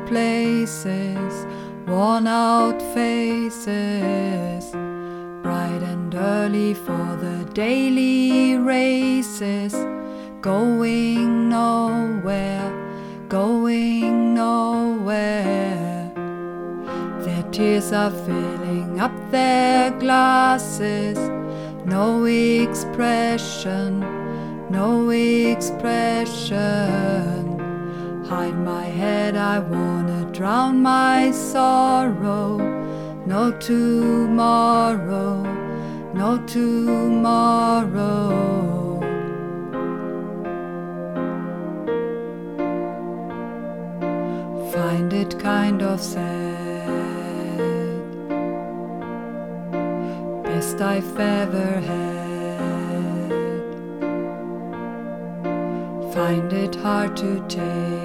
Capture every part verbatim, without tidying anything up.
places, worn out faces, bright and early for the daily races, going nowhere, going nowhere. Their tears are filling up their glasses, no expression, no expression. Hide my head, I wanna drown my sorrow. No tomorrow, no tomorrow. Find it kind of sad, best I've ever had. Find it hard to take.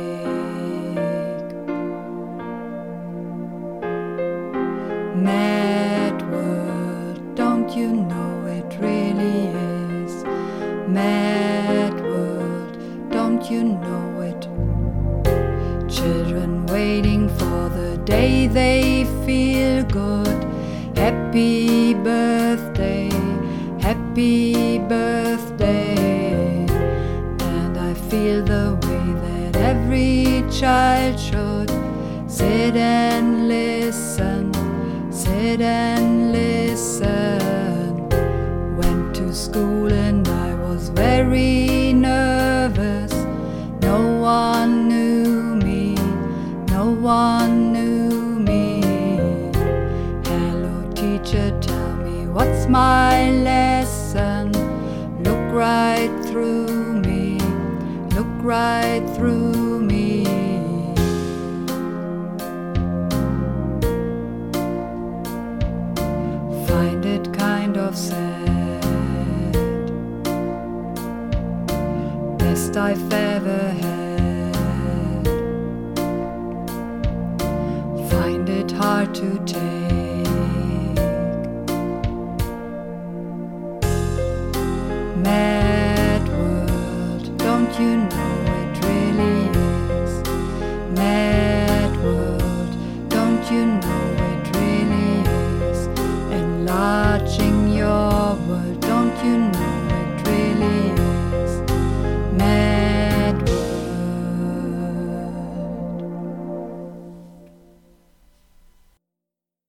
Mad world, don't you know it really is? Mad world, don't you know it? Children waiting for the day they feel good. Happy birthday, happy birthday. And I feel the way that every child should sit and listen, sit and listen. Went to school and I was very nervous. No one knew me, no one knew me. Hello teacher, tell me what's my lesson? Look right through me, look right through me. Find it kind of sad, best I've ever had. Find it hard to take. Mad world, don't you know it really is? Mad world, don't you know it really is? And life